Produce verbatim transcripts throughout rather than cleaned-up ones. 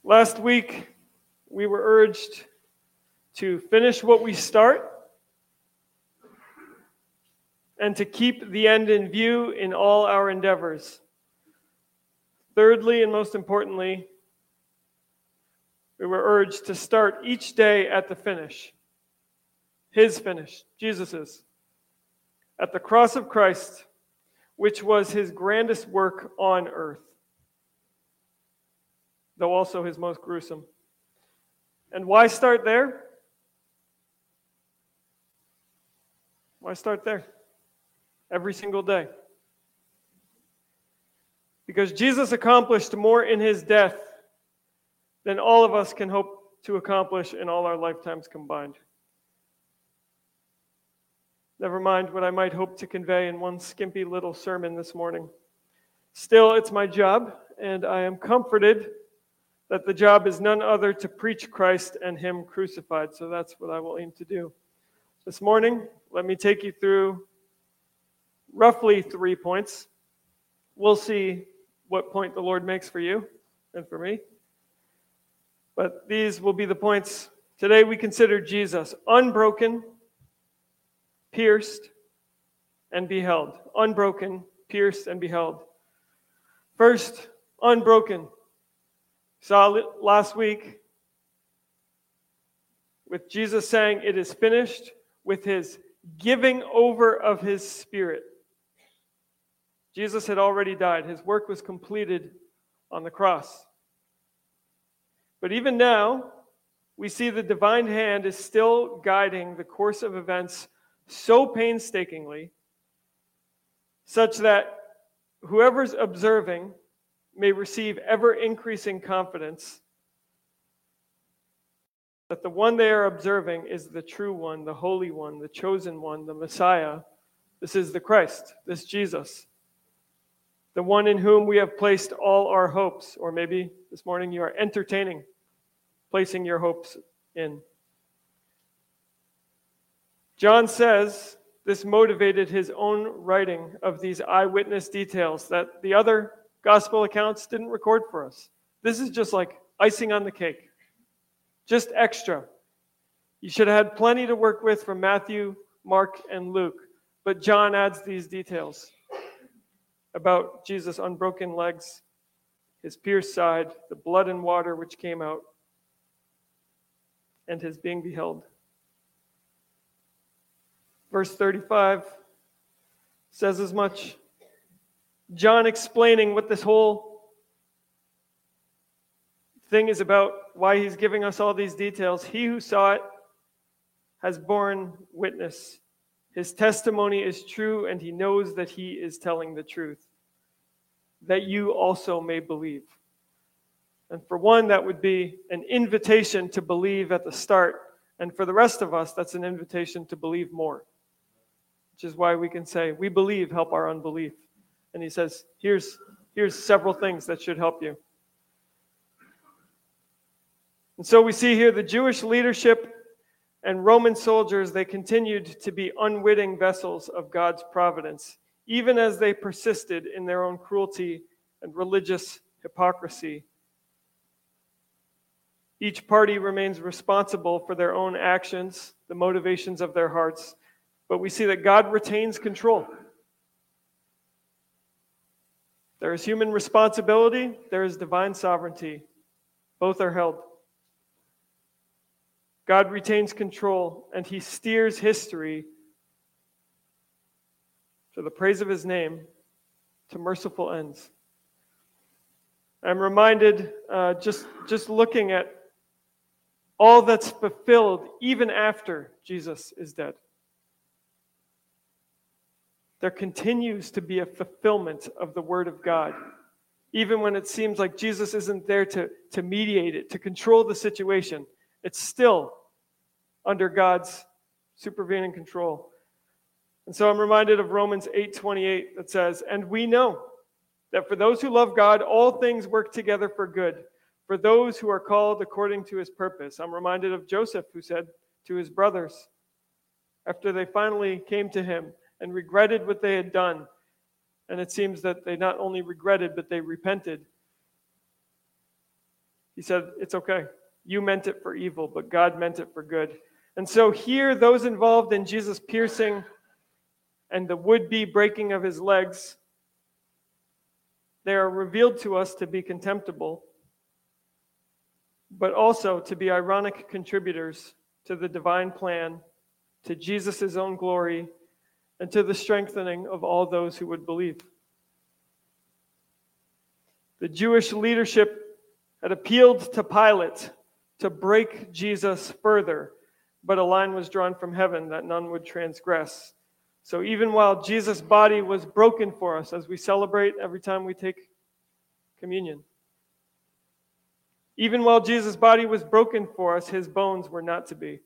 Last week, we were urged to finish what we start and to keep the end in view in all our endeavors. Thirdly, and most importantly, we were urged to start each day at the finish. His finish, Jesus's, at the cross of Christ, which was his grandest work on earth, though also his most gruesome. And why start there? Why start there? Every single day. Because Jesus accomplished more in his death than all of us can hope to accomplish in all our lifetimes combined. Never mind what I might hope to convey in one skimpy little sermon this morning. Still, it's my job, and I am comforted that the job is none other to preach Christ and him crucified. So that's what I will aim to do. This morning, let me take you through roughly three points. We'll see what point the Lord makes for you and for me. But these will be the points. Today we consider Jesus unbroken, pierced, and beheld. Unbroken, pierced, and beheld. First, unbroken. Saw it last week with Jesus saying it is finished, with his giving over of his spirit. Jesus had already died. His work was completed on the cross. But even now, we see the divine hand is still guiding the course of events so painstakingly, such that whoever's observing may receive ever-increasing confidence that the one they are observing is the true one, the holy one, the chosen one, the Messiah. This is the Christ, this Jesus, the one in whom we have placed all our hopes. Or maybe this morning you are entertaining placing your hopes in. John says this motivated his own writing of these eyewitness details that the other gospel accounts didn't record for us. This is just like icing on the cake. Just extra. You should have had plenty to work with from Matthew, Mark, and Luke. But John adds these details about Jesus' unbroken legs, his pierced side, the blood and water which came out, and his being beheld. Verse thirty-five says as much. John explaining what this whole thing is about, why he's giving us all these details. He who saw it has borne witness. His testimony is true, and he knows that he is telling the truth, that you also may believe. And for one, that would be an invitation to believe at the start. And for the rest of us, that's an invitation to believe more. Which is why we can say, we believe, help our unbelief. And he says, here's, here's several things that should help you. And so we see here the Jewish leadership and Roman soldiers, they continued to be unwitting vessels of God's providence, even as they persisted in their own cruelty and religious hypocrisy. Each party remains responsible for their own actions, the motivations of their hearts, but we see that God retains control. There is human responsibility, there is divine sovereignty. Both are held. God retains control, and he steers history to the praise of his name to merciful ends. I'm reminded, uh, just, just looking at all that's fulfilled even after Jesus is dead. There continues to be a fulfillment of the Word of God, even when it seems like Jesus isn't there to, to mediate it, to control the situation. It's still under God's supervening control. And so I'm reminded of Romans eight twenty-eight that says, "And we know that for those who love God, all things work together for good, for those who are called according to his purpose." I'm reminded of Joseph, who said to his brothers, after they finally came to him and regretted what they had done, and it seems that they not only regretted, but they repented. He said, it's okay. You meant it for evil, but God meant it for good. And so here, those involved in Jesus piercing and the would-be breaking of his legs, they are revealed to us to be contemptible, but also to be ironic contributors to the divine plan, to Jesus' own glory, and to the strengthening of all those who would believe. The Jewish leadership had appealed to Pilate to break Jesus further, but a line was drawn from heaven that none would transgress. So even while Jesus' body was broken for us, as we celebrate every time we take communion, even while Jesus' body was broken for us, his bones were not to be.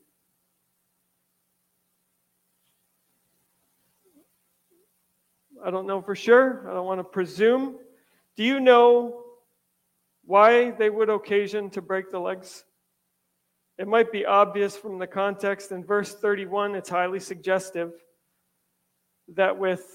I don't know for sure. I don't want to presume. Do you know why they would occasion to break the legs? It might be obvious from the context. In verse thirty-one, it's highly suggestive that with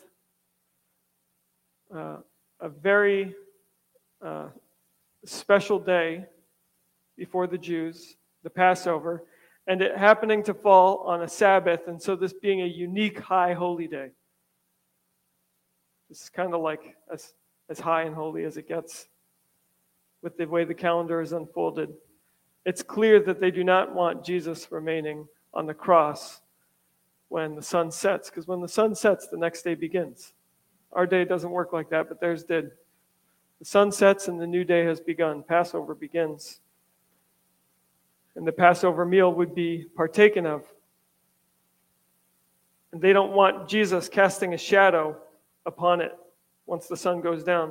uh, a very uh, special day before the Jews, the Passover, and it happening to fall on a Sabbath, and so this being a unique high holy day. This is kind of like as, as high and holy as it gets with the way the calendar is unfolded. It's clear that they do not want Jesus remaining on the cross when the sun sets, because when the sun sets, the next day begins. Our day doesn't work like that, but theirs did. The sun sets and the new day has begun. Passover begins. And the Passover meal would be partaken of. And they don't want Jesus casting a shadow upon it once the sun goes down.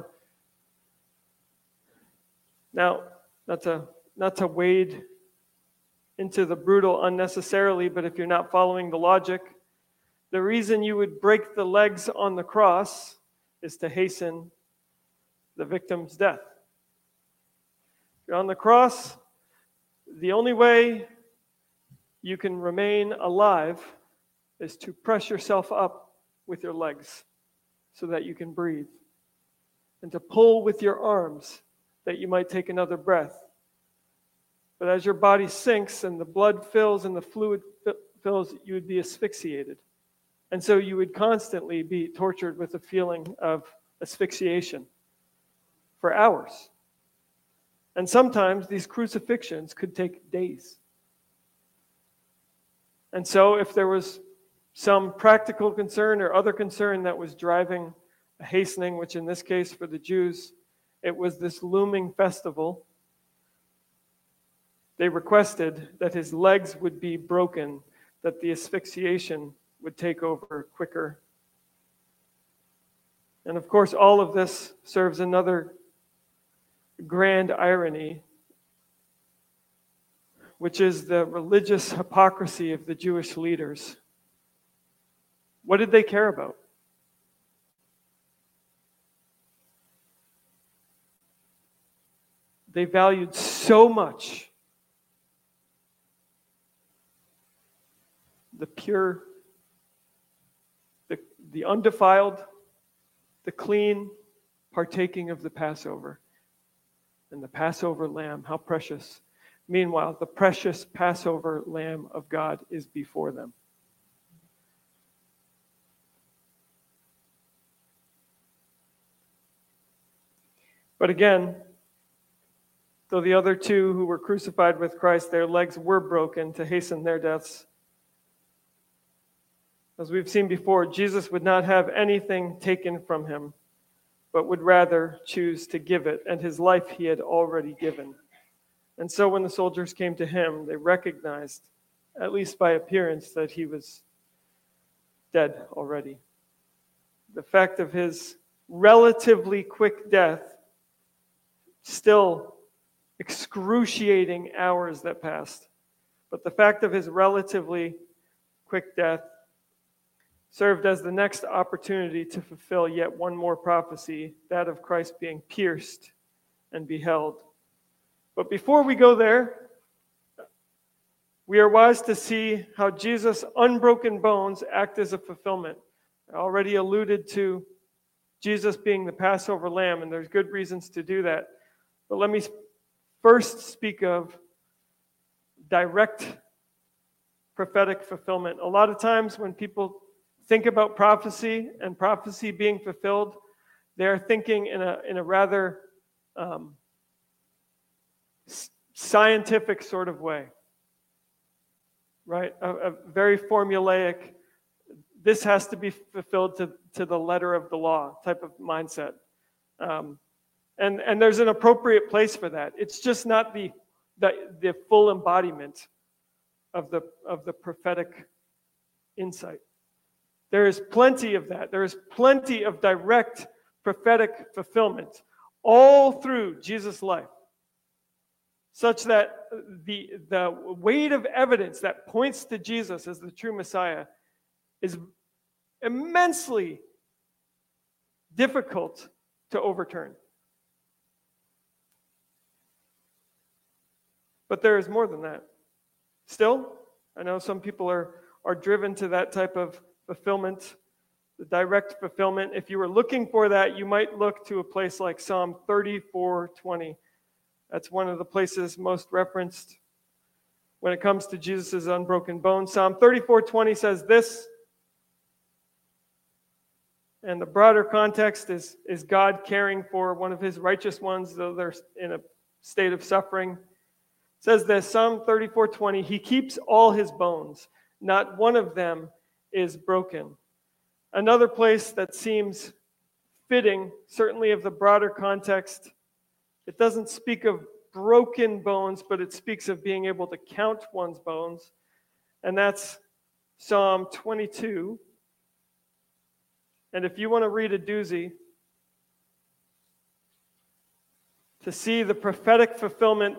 Now, not to, not to wade into the brutal unnecessarily, but if you're not following the logic, the reason you would break the legs on the cross is to hasten the victim's death. If you're on the cross, the only way you can remain alive is to press yourself up with your legs so that you can breathe, and to pull with your arms that you might take another breath. But as your body sinks and the blood fills and the fluid fills, you would be asphyxiated. And so you would constantly be tortured with a feeling of asphyxiation for hours. And sometimes these crucifixions could take days. And so if there was some practical concern or other concern that was driving a hastening, which in this case for the Jews, it was this looming festival, they requested that his legs would be broken, that the asphyxiation would take over quicker. And of course, all of this serves another grand irony, which is the religious hypocrisy of the Jewish leaders. What did they care about? They valued so much the pure, the, the undefiled, the clean partaking of the Passover. And the Passover lamb, how precious. Meanwhile, the precious Passover lamb of God is before them. But again, though the other two who were crucified with Christ, their legs were broken to hasten their deaths, as we've seen before, Jesus would not have anything taken from him, but would rather choose to give it, and his life he had already given. And so when the soldiers came to him, they recognized, at least by appearance, that he was dead already. The fact of his relatively quick death, still excruciating hours that passed, but the fact of his relatively quick death served as the next opportunity to fulfill yet one more prophecy, that of Christ being pierced and beheld. But before we go there, we are wise to see how Jesus' unbroken bones act as a fulfillment. I already alluded to Jesus being the Passover lamb, and there's good reasons to do that. But let me first speak of direct prophetic fulfillment. A lot of times when people think about prophecy and prophecy being fulfilled, they're thinking in a in a rather um, scientific sort of way, right? A, a very formulaic, this has to be fulfilled to, to the letter of the law type of mindset. Um, and, and there's an appropriate place for that. It's just not the, the, the full embodiment of the, of the prophetic insight. There is plenty of that. There is plenty of direct prophetic fulfillment all through Jesus' life, such that the, the weight of evidence that points to Jesus as the true Messiah is immensely difficult to overturn. But there is more than that. Still, I know some people are, are driven to that type of fulfillment, the direct fulfillment. If you were looking for that, you might look to a place like Psalm thirty-four twenty. That's one of the places most referenced when it comes to Jesus' unbroken bones. Psalm thirty-four twenty says this, and the broader context is, is God caring for one of his righteous ones, though they're in a state of suffering. It says this, Psalm thirty-four twenty, he keeps all his bones, not one of them is broken. Another place that seems fitting, certainly of the broader context, it doesn't speak of broken bones, but it speaks of being able to count one's bones. And that's Psalm twenty-two. And if you want to read a doozy to see the prophetic fulfillment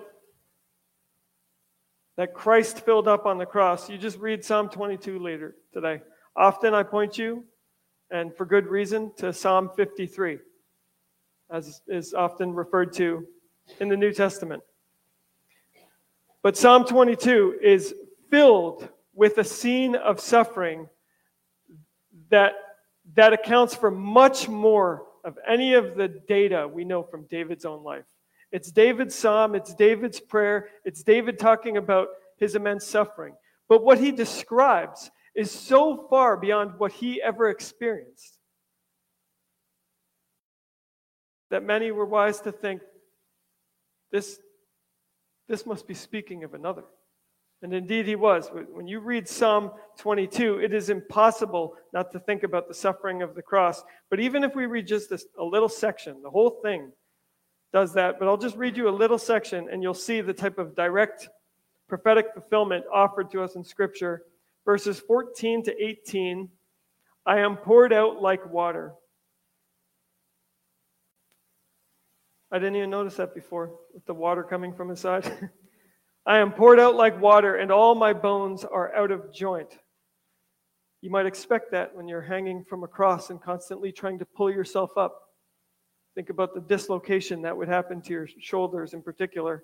that Christ filled up on the cross, you just read Psalm twenty-two later today. Often I point you, and for good reason, to Psalm fifty-three, as is often referred to in the New Testament. But Psalm twenty-two is filled with a scene of suffering that, that accounts for much more of any of the data we know from David's own life. It's David's psalm, it's David's prayer, it's David talking about his immense suffering. But what he describes is so far beyond what he ever experienced that many were wise to think, this, this must be speaking of another. And indeed he was. When you read Psalm twenty-two, it is impossible not to think about the suffering of the cross. But even if we read just this, a little section, the whole thing does that. But I'll just read you a little section and you'll see the type of direct prophetic fulfillment offered to us in Scripture. Verses fourteen to eighteen, I am poured out like water. I didn't even notice that before, with the water coming from his side. I am poured out like water, and all my bones are out of joint. You might expect that when you're hanging from a cross and constantly trying to pull yourself up. Think about the dislocation that would happen to your shoulders in particular.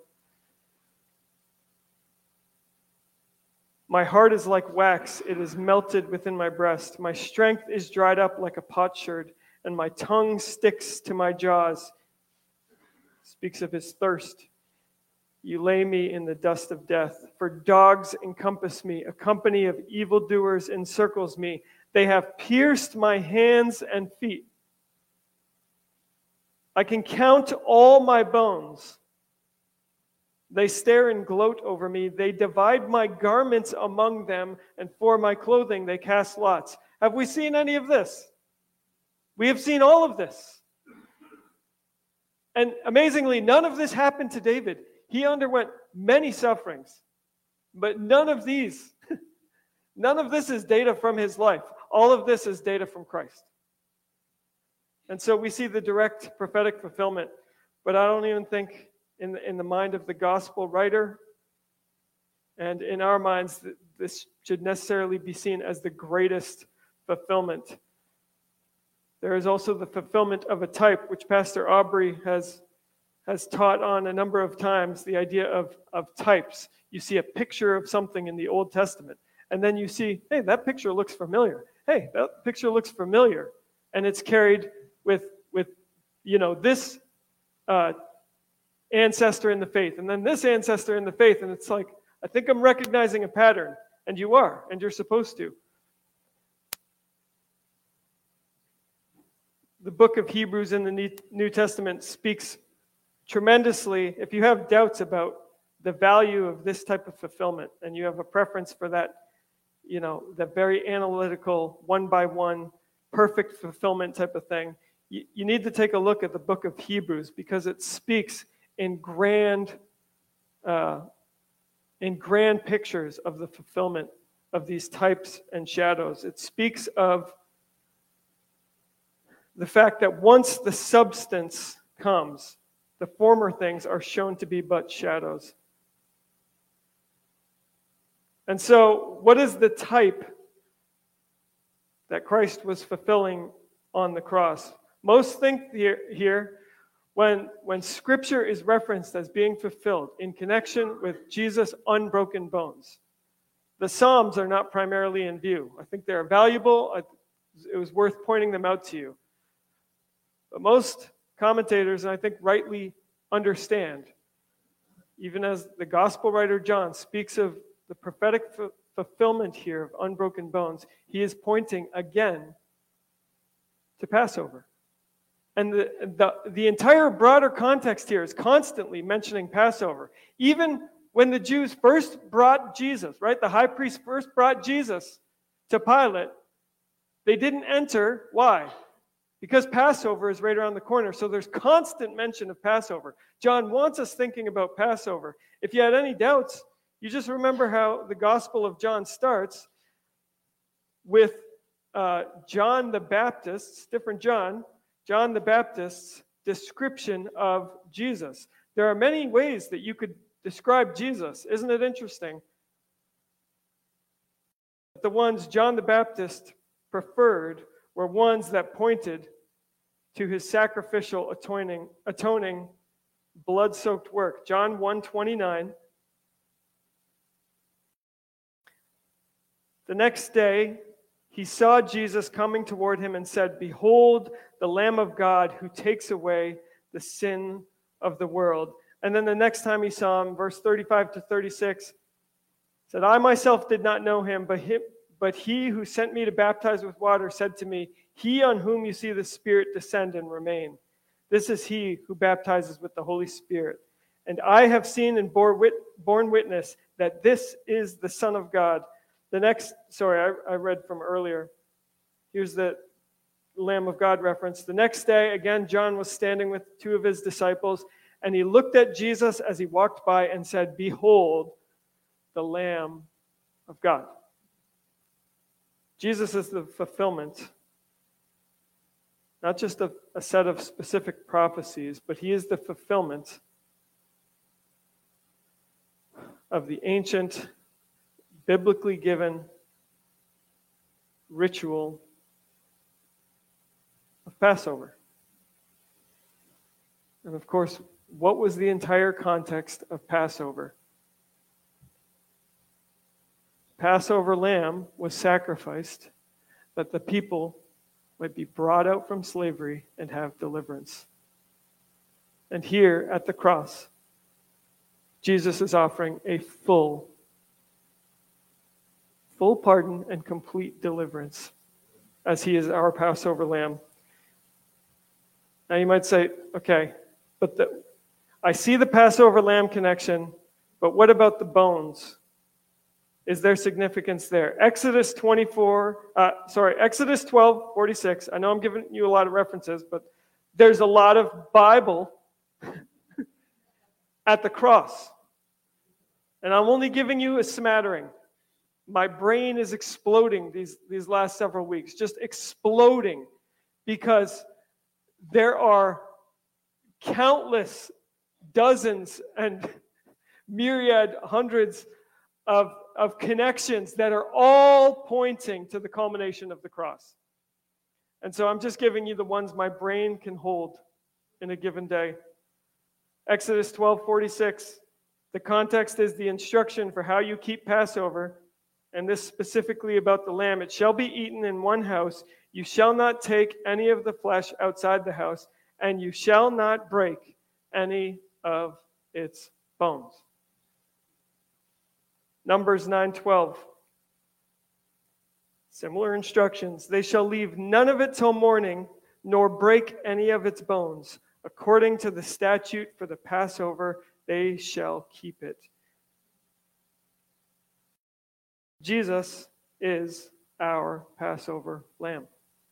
My heart is like wax, it is melted within my breast. My strength is dried up like a potsherd, and my tongue sticks to my jaws. Speaks of his thirst. You lay me in the dust of death, for dogs encompass me. A company of evildoers encircles me. They have pierced my hands and feet. I can count all my bones. They stare and gloat over me. They divide my garments among them, and for my clothing they cast lots. Have we seen any of this? We have seen all of this. And amazingly, none of this happened to David. He underwent many sufferings, but none of these, none of this is data from his life. All of this is data from Christ. And so we see the direct prophetic fulfillment, but I don't even think in the, in the mind of the gospel writer and in our minds that this should necessarily be seen as the greatest fulfillment. There is also the fulfillment of a type, which Pastor Aubrey has has taught on a number of times, the idea of, of types. You see a picture of something in the Old Testament, and then you see, hey, that picture looks familiar. Hey, that picture looks familiar. And it's carried with, with you know, this uh, ancestor in the faith, and then this ancestor in the faith, and it's like, I think I'm recognizing a pattern, and you are, and you're supposed to. The book of Hebrews in the New Testament speaks tremendously. If you have doubts about the value of this type of fulfillment, and you have a preference for that, you know, the very analytical, one by one, perfect fulfillment type of thing, you, you need to take a look at the book of Hebrews, because it speaks in grand, uh, in grand pictures of the fulfillment of these types and shadows. It speaks of the fact that once the substance comes, the former things are shown to be but shadows. And so, what is the type that Christ was fulfilling on the cross? Most think here, here when, when Scripture is referenced as being fulfilled in connection with Jesus' unbroken bones, the Psalms are not primarily in view. I think they're valuable. It was worth pointing them out to you. But most commentators, and I think rightly, understand, even as the gospel writer John speaks of the prophetic f- fulfillment here of unbroken bones, he is pointing again to Passover. And the, the, the entire broader context here is constantly mentioning Passover. Even when the Jews first brought Jesus, right? The high priest first brought Jesus to Pilate, they didn't enter. Why? Because Passover is right around the corner. So there's constant mention of Passover. John wants us thinking about Passover. If you had any doubts, you just remember how the Gospel of John starts with uh, John the Baptist's, different John, John the Baptist's description of Jesus. There are many ways that you could describe Jesus. Isn't it interesting? The ones John the Baptist preferred were ones that pointed to his sacrificial atoning, atoning blood-soaked work. John one twenty-nine. The next day, he saw Jesus coming toward him and said, "Behold, the Lamb of God who takes away the sin of the world." And then the next time he saw him, verse thirty-five to thirty-six, said, "I myself did not know him, but he, but he who sent me to baptize with water said to me, 'He on whom you see the Spirit descend and remain, this is he who baptizes with the Holy Spirit. And I have seen and bore wit, borne witness that this is the Son of God.'" The next, sorry, I, I read from earlier. Here's the Lamb of God reference. The next day, again, John was standing with two of his disciples, and he looked at Jesus as he walked by and said, "Behold, the Lamb of God." Jesus is the fulfillment, not just of a set of specific prophecies, but he is the fulfillment of the ancient, biblically given ritual of Passover. And of course, what was the entire context of Passover? Passover lamb was sacrificed that the people might be brought out from slavery and have deliverance. And here at the cross, Jesus is offering a full, full pardon and complete deliverance as he is our Passover lamb. Now you might say, okay, but the, I see the Passover lamb connection, but what about the bones? Is there significance there? Exodus twenty-four, uh, sorry, Exodus twelve forty-six. I know I'm giving you a lot of references, but there's a lot of Bible at the cross. And I'm only giving you a smattering. My brain is exploding these, these last several weeks, just exploding, because there are countless dozens and myriad hundreds of, of connections that are all pointing to the culmination of the cross. And so I'm just giving you the ones my brain can hold in a given day. Exodus twelve forty-six, the context is the instruction for how you keep Passover, and this specifically about the lamb. "It shall be eaten in one house. You shall not take any of the flesh outside the house, and you shall not break any of its bones. Numbers nine twelve. Similar instructions. They shall leave none of it till morning, nor break any of its bones. According to the statute for the Passover, they shall keep it. Jesus is our Passover lamb,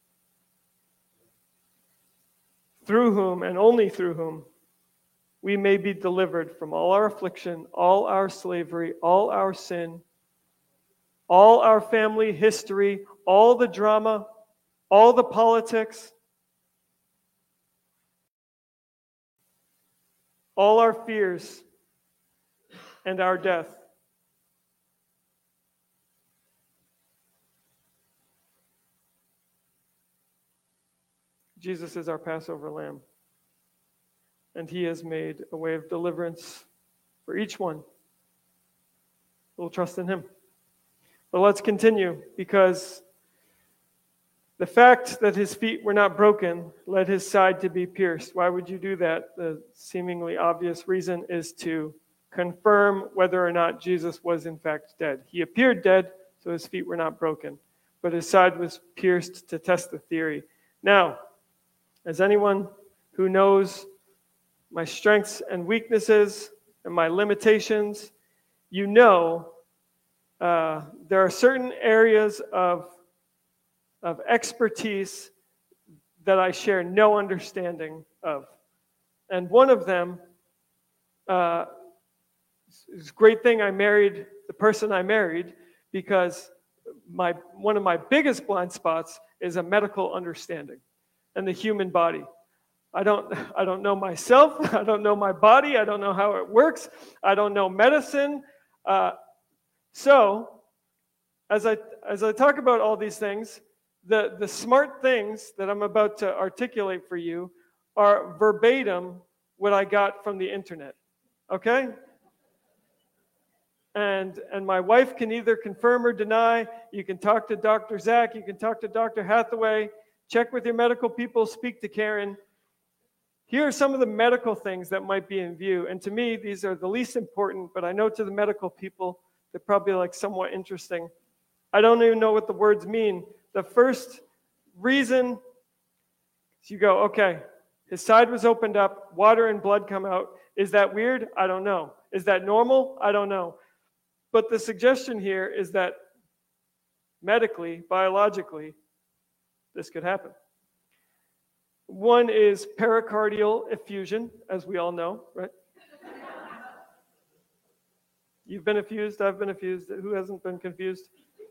through whom, and only through whom, we may be delivered from all our affliction, all our slavery, all our sin, all our family history, all the drama, all the politics, all our fears, and our death. Jesus is our Passover lamb, and he has made a way of deliverance for each one. We'll trust in him. But let's continue, because the fact that his feet were not broken led his side to be pierced. Why would you do that? The seemingly obvious reason is to confirm whether or not Jesus was in fact dead. He appeared dead, so his feet were not broken, but his side was pierced to test the theory. Now, as anyone who knows my strengths and weaknesses and my limitations, you know uh, there are certain areas of, of expertise that I share no understanding of. And one of them, uh, it's a great thing I married the person I married, because my one of my biggest blind spots is a medical understanding and the human body. I don't I don't know myself. I don't know my body. I don't know how it works. I don't know medicine. Uh, so, as I as I talk about all these things, the, the smart things that I'm about to articulate for you are verbatim what I got from the internet. Okay? And and my wife can either confirm or deny. You can talk to Doctor Zach. You can talk to Doctor Hathaway. Check with your medical people. Speak to Karen. Here are some of the medical things that might be in view. And to me, these are the least important, but I know to the medical people, they're probably like somewhat interesting. I don't even know what the words mean. The first reason, you go, okay, his side was opened up, water and blood come out. Is that weird? I don't know. Is that normal? I don't know. But the suggestion here is that medically, biologically, this could happen. One is pericardial effusion, as we all know, right? You've been effused, I've been effused. Who hasn't been confused?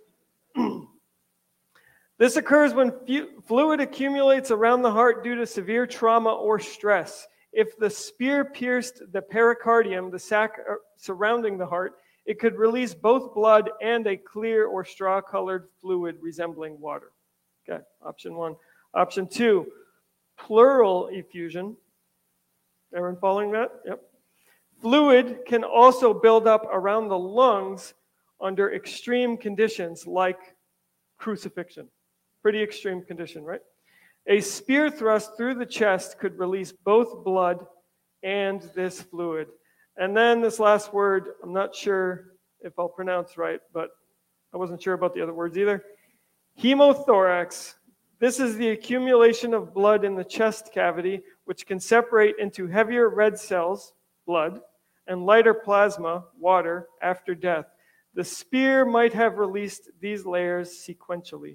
This occurs when fu- fluid accumulates around the heart due to severe trauma or stress. If the spear pierced the pericardium, the sac surrounding the heart, it could release both blood and a clear or straw-colored fluid resembling water. Okay, option one. Option two, pleural effusion. Everyone following that? Yep. Fluid can also build up around the lungs under extreme conditions like crucifixion. Pretty extreme condition, right? A spear thrust through the chest could release both blood and this fluid. And then this last word, I'm not sure if I'll pronounce right, but I wasn't sure about the other words either. Hemothorax. This is the accumulation of blood in the chest cavity, which can separate into heavier red cells, blood, and lighter plasma, water, after death. The spear might have released these layers sequentially.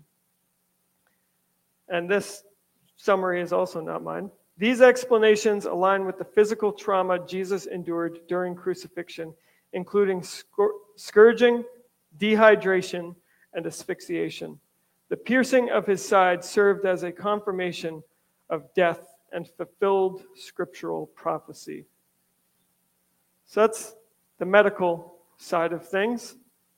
And this summary is also not mine. These explanations align with the physical trauma Jesus endured during crucifixion, including scor- scourging, dehydration, and asphyxiation. The piercing of his side served as a confirmation of death and fulfilled scriptural prophecy. So that's the medical side of things.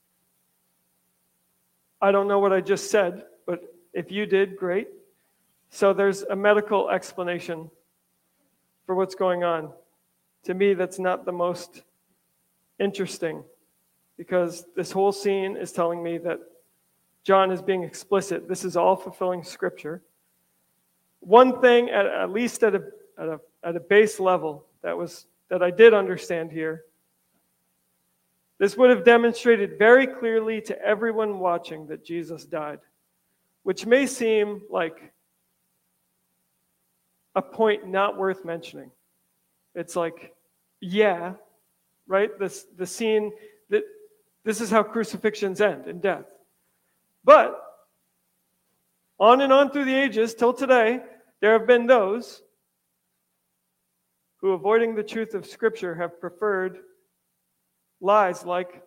I don't know what I just said, but if you did, great. So there's a medical explanation for what's going on. To me, that's not the most interesting, because this whole scene is telling me that John is being explicit. This is all fulfilling Scripture. One thing, at, at least at a, at, a, at a base level, that was that I did understand here. This would have demonstrated very clearly to everyone watching that Jesus died, which may seem like a point not worth mentioning. It's like, yeah, right? This the scene that this is how crucifixions end, in death. But on and on through the ages till today, there have been those who, avoiding the truth of Scripture, have preferred lies like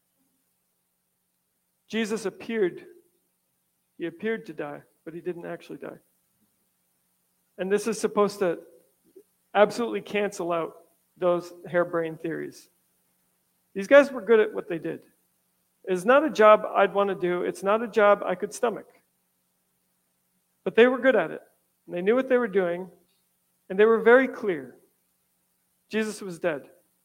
Jesus appeared. He appeared to die, but he didn't actually die. And this is supposed to absolutely cancel out those harebrained theories. These guys were good at what they did. It's not a job I'd want to do. It's not a job I could stomach. But they were good at it. And they knew what they were doing, and they were very clear. Jesus was dead.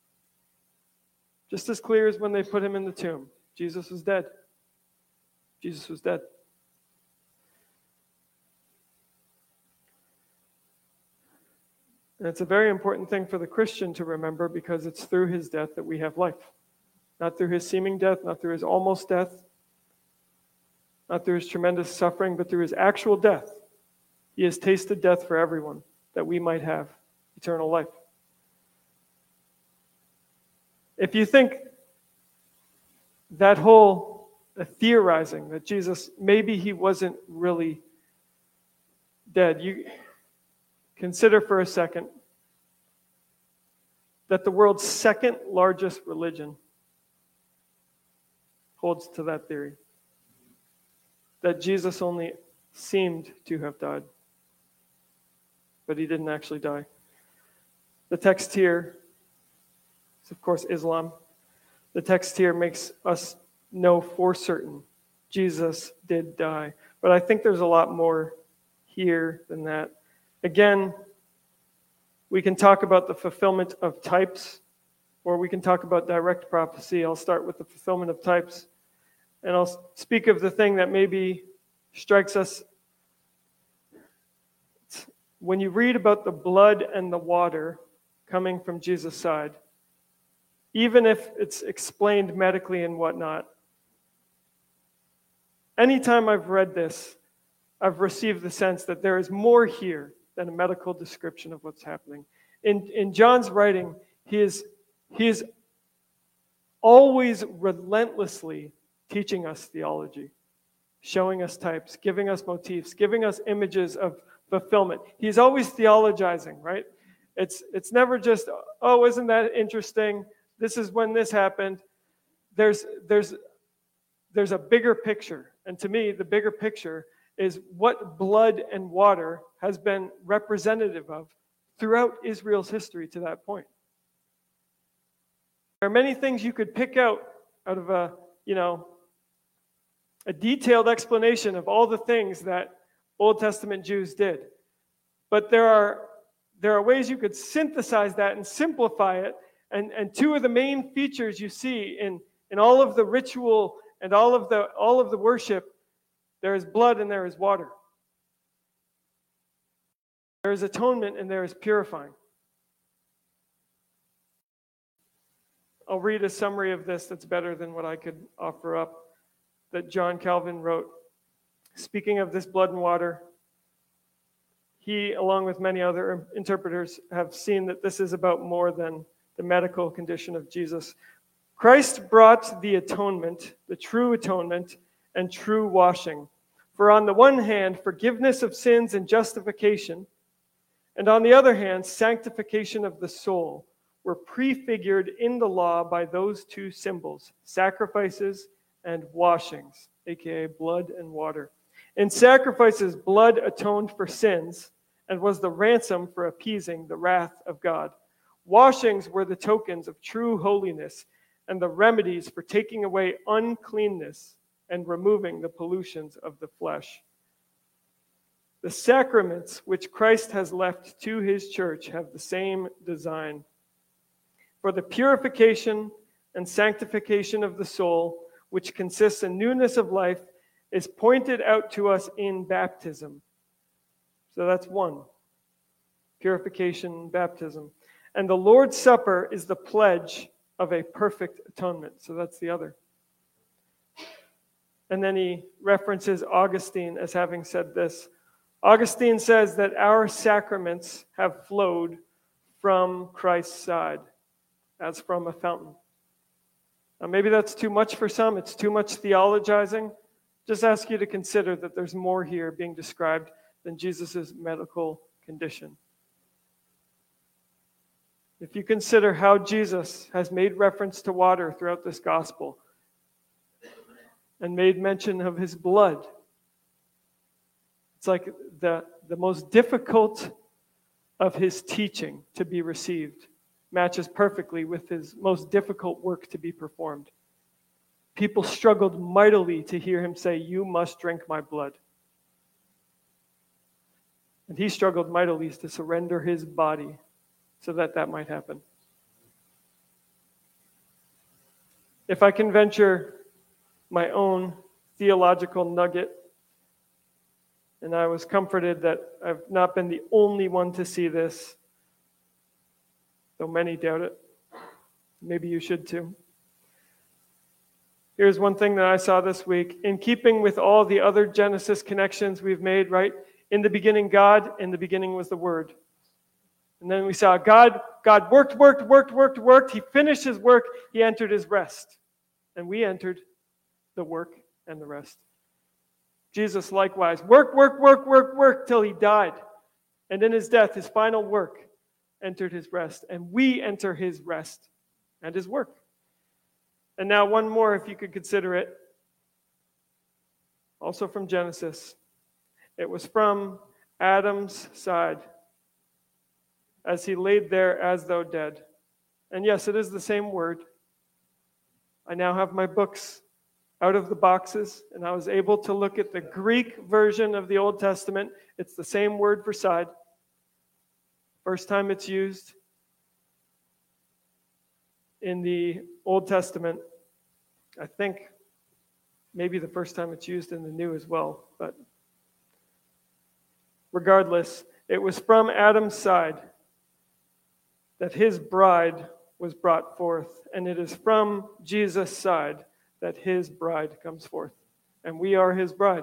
Just as clear as when they put him in the tomb. Jesus was dead. Jesus was dead. And it's a very important thing for the Christian to remember, because it's through his death that we have life. Not through his seeming death, not through his almost death, not through his tremendous suffering, but through his actual death. He has tasted death for everyone, that we might have eternal life. If you think that whole uh, theorizing that Jesus, maybe he wasn't really dead, you consider for a second that the world's second largest religion holds to that theory. That Jesus only seemed to have died, but he didn't actually die. The text here is, of course, Islam. The text here makes us know for certain Jesus did die. But I think there's a lot more here than that. Again, we can talk about the fulfillment of types, or we can talk about direct prophecy. I'll start with the fulfillment of types, and I'll speak of the thing that maybe strikes us. When you read about the blood and the water coming from Jesus' side, even if it's explained medically and whatnot, anytime I've read this, I've received the sense that there is more here than a medical description of what's happening. In, in John's writing, he is, he is always relentlessly teaching us theology, showing us types, giving us motifs, giving us images of fulfillment. He's always theologizing, right? It's, it's never just, oh, isn't that interesting? This is when this happened. There's, there's, there's a bigger picture. And to me, the bigger picture is what blood and water has been representative of throughout Israel's history to that point. There are many things you could pick out out of a, you know, a detailed explanation of all the things that Old Testament Jews did. But there are, there are ways you could synthesize that and simplify it. And, and two of the main features you see in, in all of the ritual and all of the all of the worship, there is blood and there is water. There is atonement and there is purifying. I'll read a summary of this that's better than what I could offer up, that John Calvin wrote. Speaking of this blood and water, he, along with many other interpreters, have seen that this is about more than the medical condition of Jesus. Christ brought the atonement, the true atonement, and true washing. For on the one hand, forgiveness of sins and justification, and on the other hand, sanctification of the soul, were prefigured in the law by those two symbols, sacrifices and washings, aka blood and water. In sacrifices, blood atoned for sins and was the ransom for appeasing the wrath of God. Washings were the tokens of true holiness and the remedies for taking away uncleanness and removing the pollutions of the flesh. The sacraments which Christ has left to his church have the same design. For the purification and sanctification of the soul, which consists in newness of life, is pointed out to us in baptism. So that's one. Purification, baptism. And the Lord's Supper is the pledge of a perfect atonement. So that's the other. And then he references Augustine as having said this. Augustine says that our sacraments have flowed from Christ's side, as from a fountain. Now, maybe that's too much for some. It's too much theologizing. Just ask you to consider that there's more here being described than Jesus' medical condition. If you consider how Jesus has made reference to water throughout this gospel and made mention of his blood, it's like the, the most difficult of his teaching to be received matches perfectly with his most difficult work to be performed. People struggled mightily to hear him say, "You must drink my blood." And he struggled mightily to surrender his body so that that might happen. If I can venture my own theological nugget, and I was comforted that I've not been the only one to see this, though many doubt it. Maybe you should too. Here's one thing that I saw this week. In keeping with all the other Genesis connections we've made, right? In the beginning, God, in the beginning was the Word. And then we saw God, God worked, worked, worked, worked, worked. He finished his work. He entered his rest. And we entered the work and the rest. Jesus likewise worked, worked, worked, worked, worked till he died. And in his death, his final work entered his rest. And we enter his rest and his work. And now one more, if you could consider it. Also from Genesis. It was from Adam's side, as he laid there as though dead. And yes, it is the same word. I now have my books out of the boxes, and I was able to look at the Greek version of the Old Testament. It's the same word for side. First time it's used in the Old Testament. I think maybe the first time it's used in the New as well. But regardless, it was from Adam's side that his bride was brought forth. And it is from Jesus' side that his bride comes forth. And we are his bride.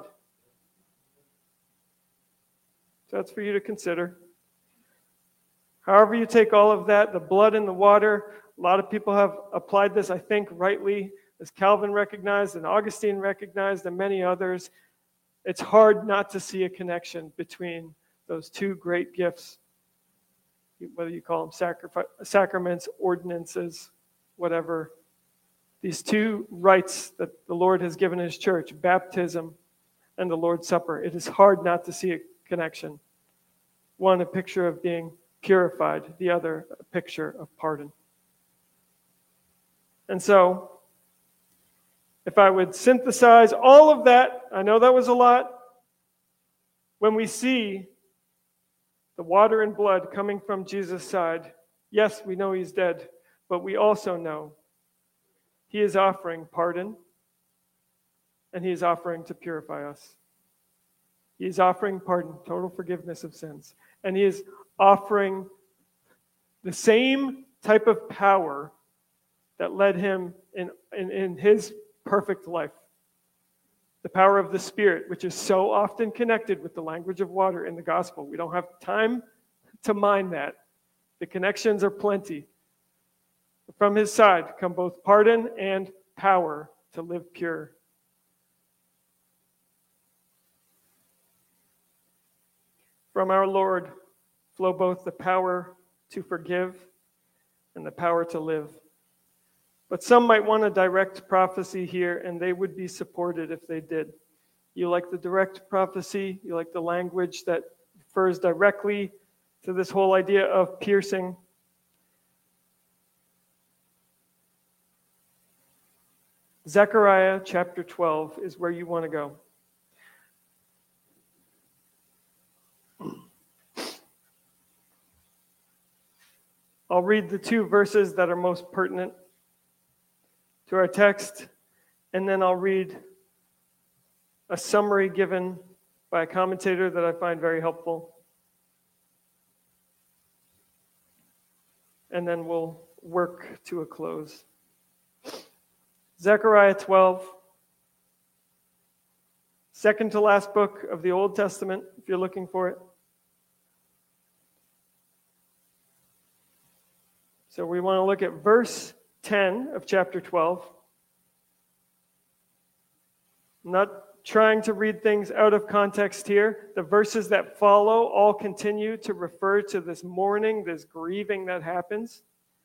So that's for you to consider. However you take all of that, the blood and the water, a lot of people have applied this, I think, rightly, as Calvin recognized and Augustine recognized and many others. It's hard not to see a connection between those two great gifts, whether you call them sacrifice, sacraments, ordinances, whatever. These two rites that the Lord has given his church, baptism and the Lord's Supper. It is hard not to see a connection. One, a picture of being purified. The other, a picture of pardon. And so, if I would synthesize all of that, I know that was a lot. When we see the water and blood coming from Jesus' side, yes, we know he's dead, but we also know he is offering pardon, and he is offering to purify us. He is offering pardon, total forgiveness of sins, and he is offering the same type of power that led him in, in, in his perfect life. The power of the Spirit, which is so often connected with the language of water in the gospel. We don't have time to mine that. The connections are plenty. From his side come both pardon and power to live pure. From our Lord flow both the power to forgive and the power to live. But some might want a direct prophecy here, and they would be supported if they did. You like the direct prophecy? You like the language that refers directly to this whole idea of piercing? Zechariah chapter twelve is where you want to go. I'll read the two verses that are most pertinent to our text, and then I'll read a summary given by a commentator that I find very helpful. and then we'll work to a close. Zechariah twelve, second to last book of the Old Testament, if you're looking for it. So we want to look at verse ten of chapter twelve. I'm not trying to read things out of context here. The verses that follow all continue to refer to this mourning, this grieving that happens.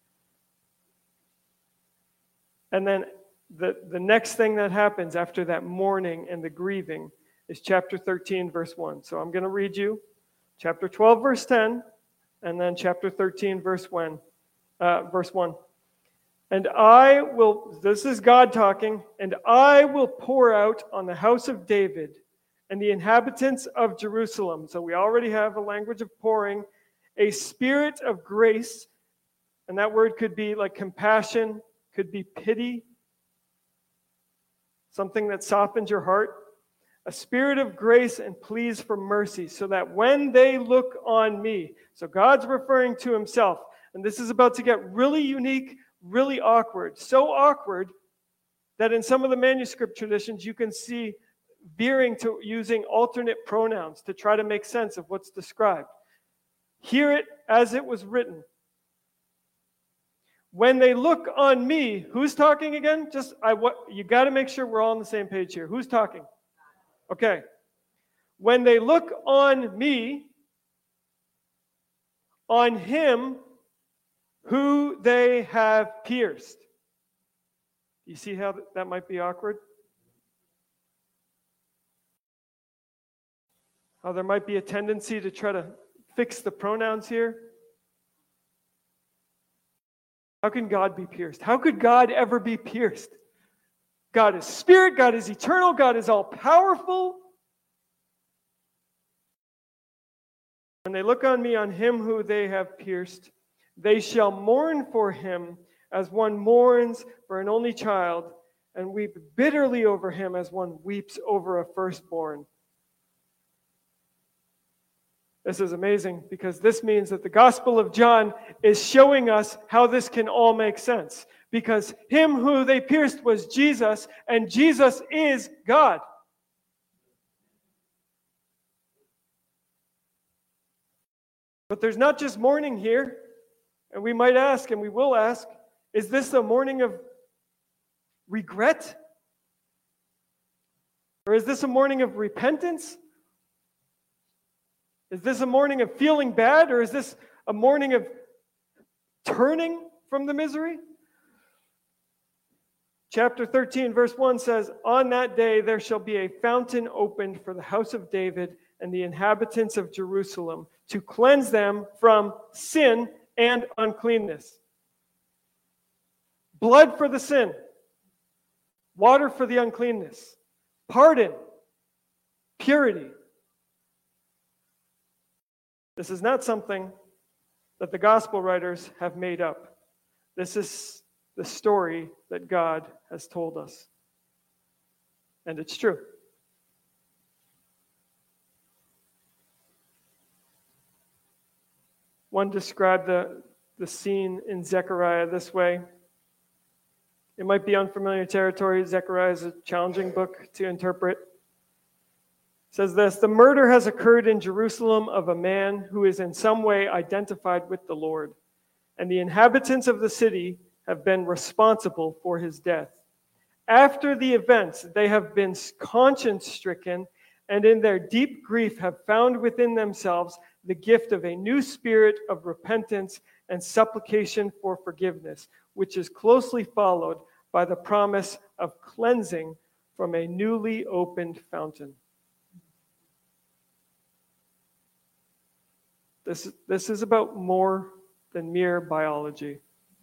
And then the, the next thing that happens after that mourning and the grieving is chapter thirteen, verse one. So I'm going to read you chapter twelve, verse ten, and then chapter thirteen, verse one. Uh, verse one. And I will, this is God talking, and I will pour out on the house of David and the inhabitants of Jerusalem. So we already have a language of pouring, a spirit of grace, and that word could be like compassion, could be pity, something that softens your heart. A spirit of grace and pleas for mercy, so that when they look on me, so God's referring to himself, and this is about to get really unique, really awkward. So awkward that in some of the manuscript traditions you can see veering to using alternate pronouns to try to make sense of what's described. Hear it as it was written. When they look on me, who's talking again? Just I what you got to make sure we're all on the same page here. Who's talking? Okay. When they look on me, on him who they have pierced. You see how that might be awkward? How there might be a tendency to try to fix the pronouns here. How can God be pierced? How could God ever be pierced? God is spirit, God is eternal, God is all-powerful. When they look on me, on him who they have pierced, they shall mourn for him as one mourns for an only child, and weep bitterly over him as one weeps over a firstborn. This is amazing because this means that the Gospel of John is showing us how this can all make sense. Because him who they pierced was Jesus, and Jesus is God. But there's not just mourning here. And we might ask, and we will ask, is this a mourning of regret? Or is this a mourning of repentance? Is this a mourning of feeling bad? Or is this a mourning of turning from the misery? Chapter thirteen, verse one says, on that day there shall be a fountain opened for the house of David and the inhabitants of Jerusalem to cleanse them from sin and uncleanness. Blood for the sin. Water for the uncleanness. Pardon. Purity. This is not something that the gospel writers have made up. This is the story that God has told us. And it's true. One described the, the scene in Zechariah this way. It might be unfamiliar territory. Zechariah is a challenging book to interpret. It says this, the murder has occurred in Jerusalem of a man who is in some way identified with the Lord, and the inhabitants of the city have been responsible for his death. After the events, they have been conscience-stricken, and in their deep grief have found within themselves the gift of a new spirit of repentance and supplication for forgiveness, which is closely followed by the promise of cleansing from a newly opened fountain. This, this is about more than mere biology.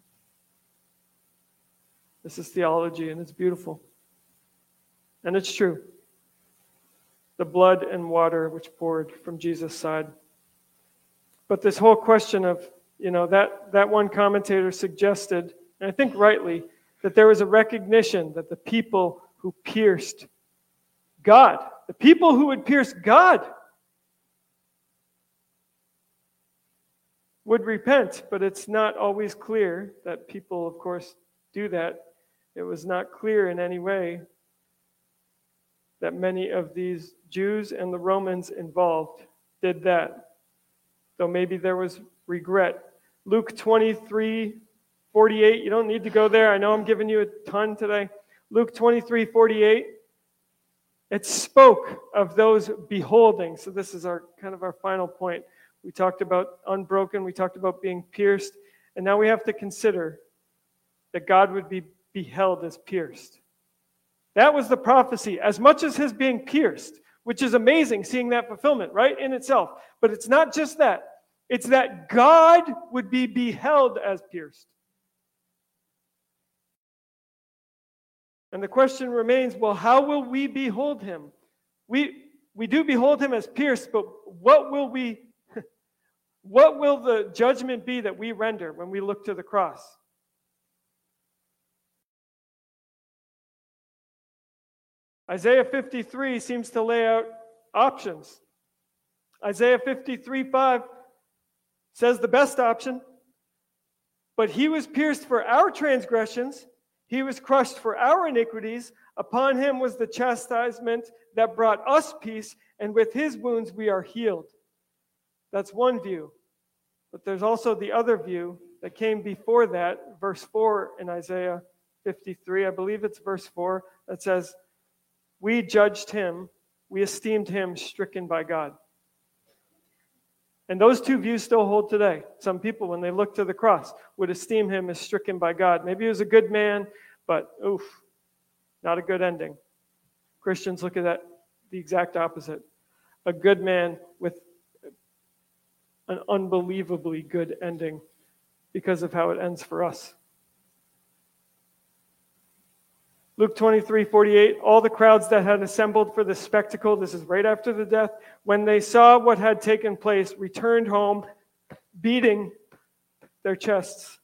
This is theology, and it's beautiful. And it's true. The blood and water which poured from Jesus' side. But this whole question of, you know, that, that one commentator suggested, and I think rightly, that there was a recognition that the people who pierced God, the people who would pierce God, would repent, but it's not always clear that people, of course, do that. It was not clear in any way that many of these Jews and the Romans involved did that, though maybe there was regret. Luke twenty-three forty-eight, you don't need to go there. I know I'm giving you a ton today. Luke twenty-three forty-eight, it spoke of those beholding. So this is our kind of our final point. We talked about unbroken, we talked about being pierced, and now we have to consider that God would be beheld as pierced. That was the prophecy, as much as his being pierced, which is amazing, seeing that fulfillment, right, in itself. But it's not just that. It's that God would be beheld as pierced. And the question remains, well, how will we behold him? We we do behold him as pierced, but what will we, what will the judgment be that we render when we look to the cross? Isaiah fifty-three seems to lay out options. Isaiah fifty-three five says the best option, but he was pierced for our transgressions, he was crushed for our iniquities, upon him was the chastisement that brought us peace, and with his wounds we are healed. That's one view. But there's also the other view that came before that, verse four in Isaiah fifty-three, I believe it's verse four, that says, we judged him, we esteemed him stricken by God. And those two views still hold today. Some people, when they look to the cross, would esteem him as stricken by God. Maybe he was a good man, but oof, not a good ending. Christians look at that the exact opposite. A good man with an unbelievably good ending because of how it ends for us. Luke twenty-three forty-eight, all the crowds that had assembled for the spectacle, this is right after the death, when they saw what had taken place, returned home, beating their chests.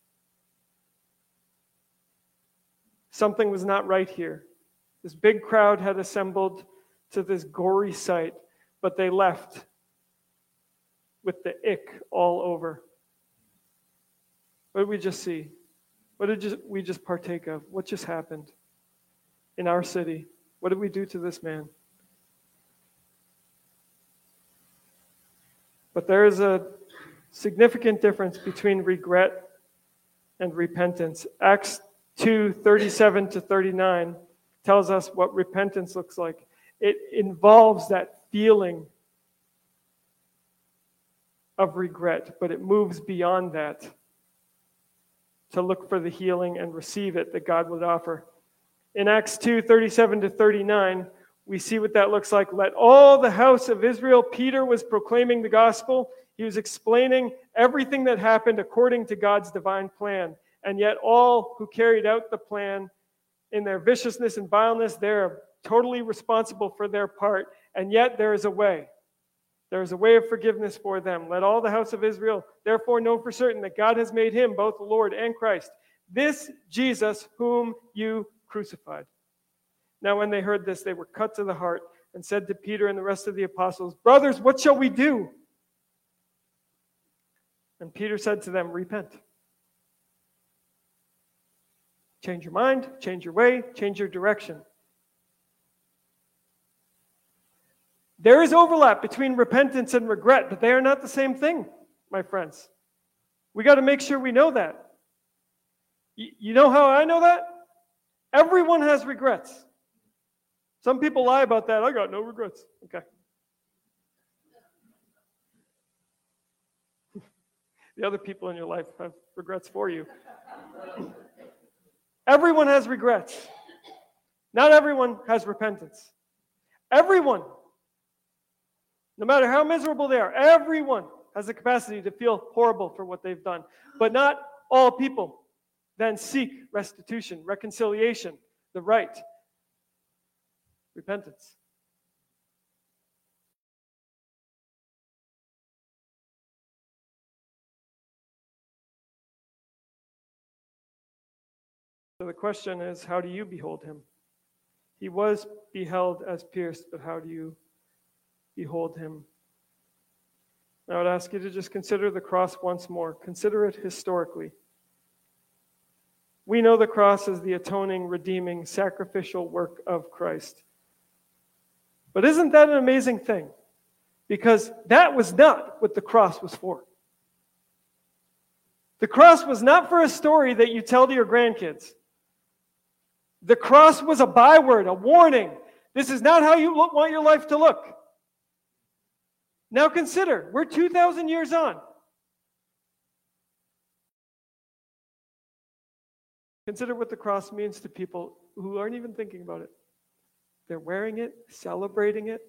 Something was not right here. This big crowd had assembled to this gory sight, but they left with the ick all over. What did we just see? What did we just partake of? What just happened in our city? What did we do to this man? But there is a significant difference between regret and repentance. Acts two thirty-seven to thirty-nine tells us what repentance looks like. It involves that feeling of regret, but it moves beyond that to look for the healing and receive it that God would offer. In Acts two thirty-seven to thirty-nine, we see what that looks like. Let all the house of Israel, Peter was proclaiming the gospel. He was explaining everything that happened according to God's divine plan. And yet all who carried out the plan in their viciousness and vileness, they're totally responsible for their part. And yet there is a way. There is a way of forgiveness for them. Let all the house of Israel therefore know for certain that God has made him both Lord and Christ, this Jesus whom you crucified. Now when they heard this, they were cut to the heart and said to Peter and the rest of the apostles, brothers, what shall we do? And Peter said to them, repent. Change your mind, change your way, change your direction. There is overlap between repentance and regret, but they are not the same thing, my friends. We got to make sure we know that. You, you know how I know that? Everyone has regrets. Some people lie about that. I got no regrets. Okay. The other people in your life have regrets for you. Everyone has regrets. Not everyone has repentance. Everyone, no matter how miserable they are, everyone has the capacity to feel horrible for what they've done. But not all people then seek restitution, reconciliation, the right, repentance. So the question is, how do you behold him? He was beheld as pierced, but how do you behold him? I would ask you to just consider the cross once more. Consider it historically. We know the cross as the atoning, redeeming, sacrificial work of Christ. But isn't that an amazing thing? Because that was not what the cross was for. The cross was not for a story that you tell to your grandkids. The cross was a byword, a warning. This is not how you look, want your life to look. Now consider, we're two thousand years on. Consider what the cross means to people who aren't even thinking about it. They're wearing it, celebrating it.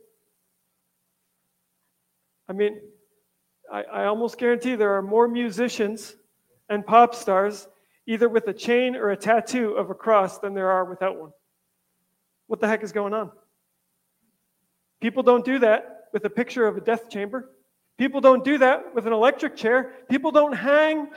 I mean, I, I almost guarantee there are more musicians and pop stars either with a chain or a tattoo of a cross than there are without one. What the heck is going on? People don't do that with a picture of a death chamber. People don't do that with an electric chair. People don't hang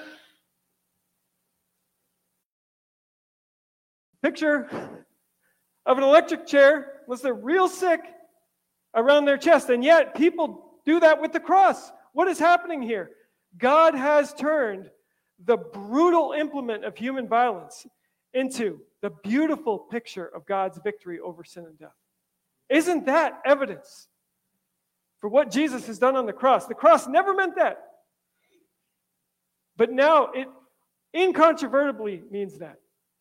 picture of an electric chair unless they're real sick around their chest. And yet people do that with the cross. What is happening here? God has turned the brutal implement of human violence into the beautiful picture of God's victory over sin and death. Isn't that evidence for what Jesus has done on the cross? The cross never meant that. But now it incontrovertibly means that.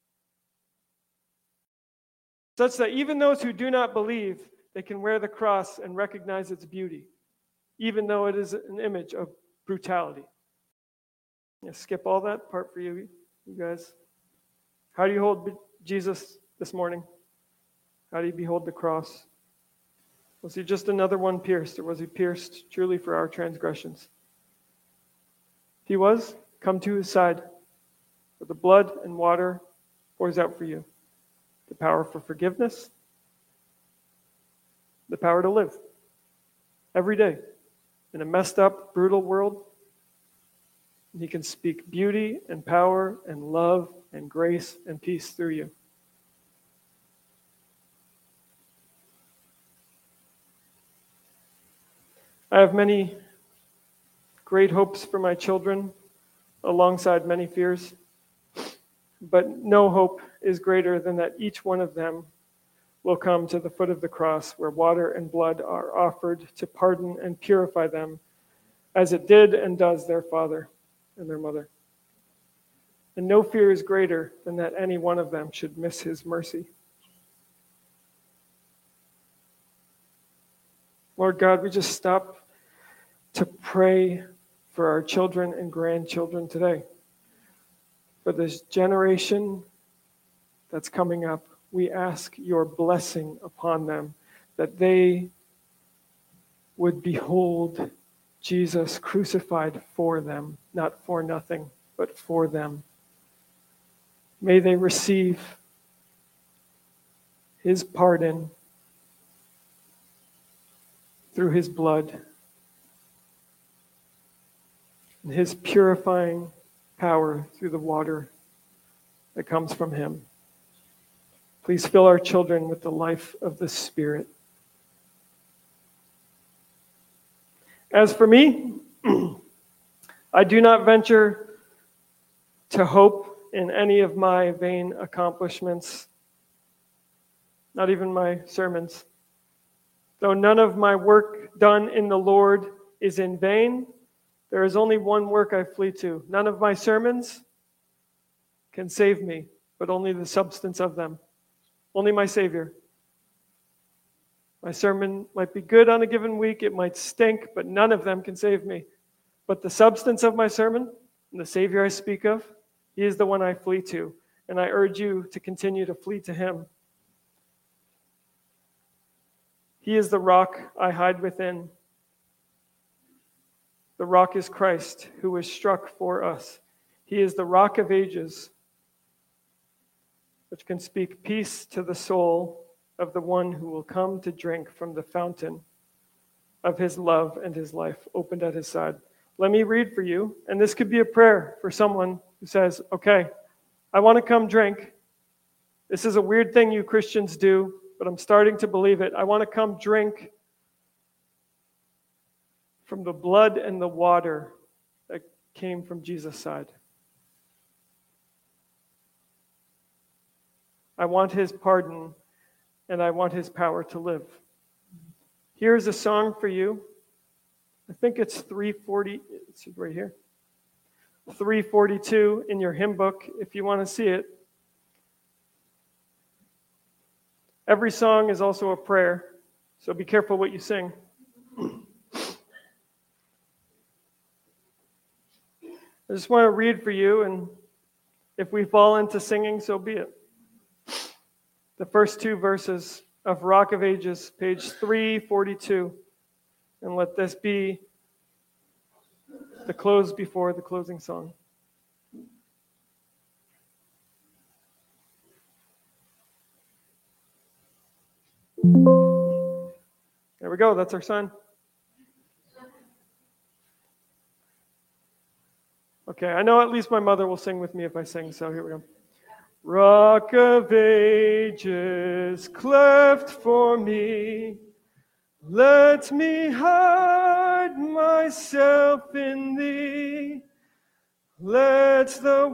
Such that even those who do not believe, they can wear the cross and recognize its beauty, even though it is an image of brutality. Yeah, skip all that part for you, you guys. How do you hold Jesus this morning? How do you behold the cross? Was he just another one pierced, or was he pierced truly for our transgressions? If he was, come to his side, where the blood and water pours out for you. The power for forgiveness, the power to live every day in a messed up, brutal world. He can speak beauty and power and love and grace and peace through you. I have many great hopes for my children, alongside many fears. But no hope is greater than that each one of them will come to the foot of the cross, where water and blood are offered to pardon and purify them, as it did and does their father and their mother. And no fear is greater than that any one of them should miss his mercy. Lord God, we just stop to pray for our children and grandchildren today. For this generation that's coming up, we ask your blessing upon them, that they would behold Jesus crucified for them, not for nothing, but for them. May they receive his pardon through his blood and his purifying power through the water that comes from him. Please fill our children with the life of the Spirit. As for me, I do not venture to hope in any of my vain accomplishments, not even my sermons. Though none of my work done in the Lord is in vain, there is only one work I flee to. None of my sermons can save me, but only the substance of them. Only my Savior. My sermon might be good on a given week, it might stink, but none of them can save me. But the substance of my sermon, and the Savior I speak of, he is the one I flee to. And I urge you to continue to flee to him. He is the rock I hide within. The rock is Christ, who was struck for us. He is the rock of ages, which can speak peace to the soul of the one who will come to drink from the fountain of his love and his life opened at his side. Let me read for you, and this could be a prayer for someone who says, okay, I want to come drink. This is a weird thing you Christians do, but I'm starting to believe it. I want to come drink from the blood and the water that came from Jesus' side. I want his pardon, and I want his power to live. Here's a song for you. I think it's three forty, it's right here. three forty-two in your hymn book, if you want to see it. Every song is also a prayer, so be careful what you sing. I just want to read for you, and if we fall into singing, so be it. The first two verses of Rock of Ages, page three forty-two. And let this be the close before the closing song. There we go, that's our sign. Okay, I know at least my mother will sing with me if I sing, so here we go. Rock of Ages, cleft for me, let me hide myself in thee. Let the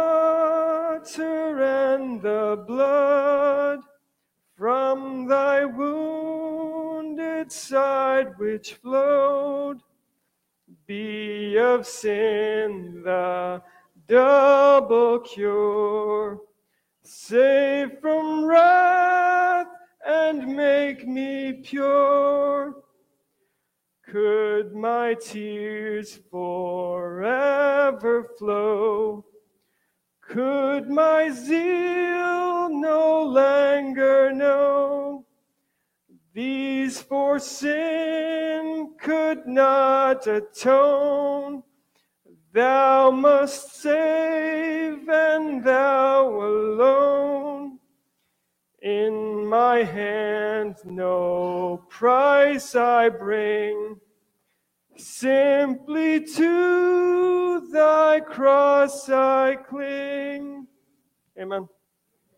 water and the blood from thy wounded side which flowed be of sin the double cure. Save from wrath and make me pure. Could my tears forever flow? Could my zeal no longer know? These for sin could not atone. Thou must save, and thou alone. In my hand no price I bring, simply to thy cross I cling. Amen.